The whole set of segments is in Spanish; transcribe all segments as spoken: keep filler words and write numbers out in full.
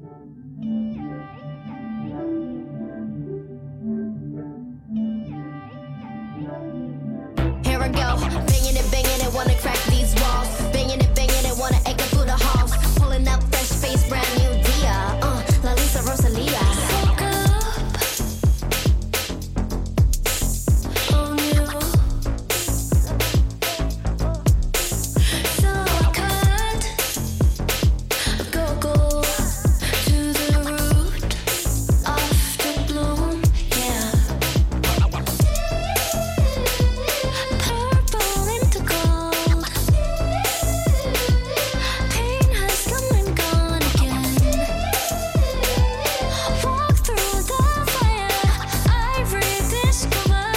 Here I go, banging it, banging it, wanna crack these walls. Banging it, banging it, wanna echo through the halls. Pulling up fresh face, brand new Dia. Uh, La Lisa Rosalia. Woke up on you, so I could go go to the root of the bloom, yeah. Purple into gold. Pain has come and gone again. Walk through the fire, I rediscover.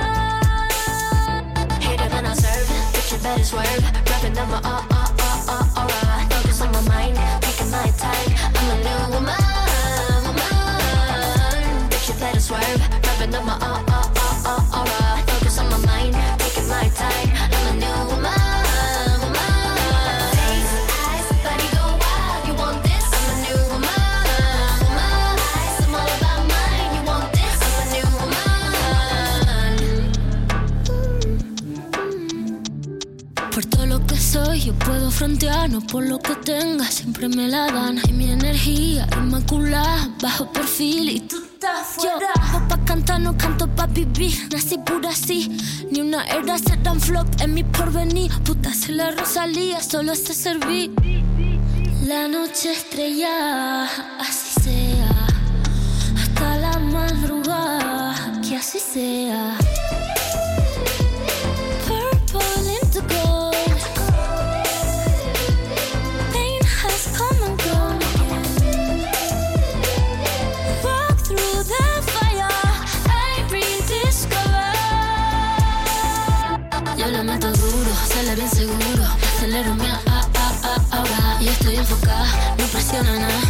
Hater than I serve, bitch, you better swerve. Rapping down my uh uh uh uh aura. Focus on my mind, taking my time. I'm a new woman, woman. Bitch, you better swerve. Rapping down my uh uh uh uh aura. Focus on my mind, taking my time. I'm a new woman, woman. Face, eyes, body go wild. You want this? I'm a new woman, woman. I'm all about mine. You want this? I'm a new woman. Por todo lo que soy, yo puedo frontear, no por lo que tenga, siempre me la dan. Y mi energía inmaculada, bajo perfil y tú estás fuera. Yo, pa' cantar, no canto pa' vivir, nací pura así. Ni una era se dan flop en mi porvenir. Puta, soy la Rosalía, solo sé servir. La noche estrellada, así sea. Hasta la madrugada, que así sea. Purple into gold. Pain has come and gone again. Walk through the fire, I rediscover. Yo le meto duro, sale bien seguro. Acelero mi a a a ahora. Y estoy enfocada, no presiona nada.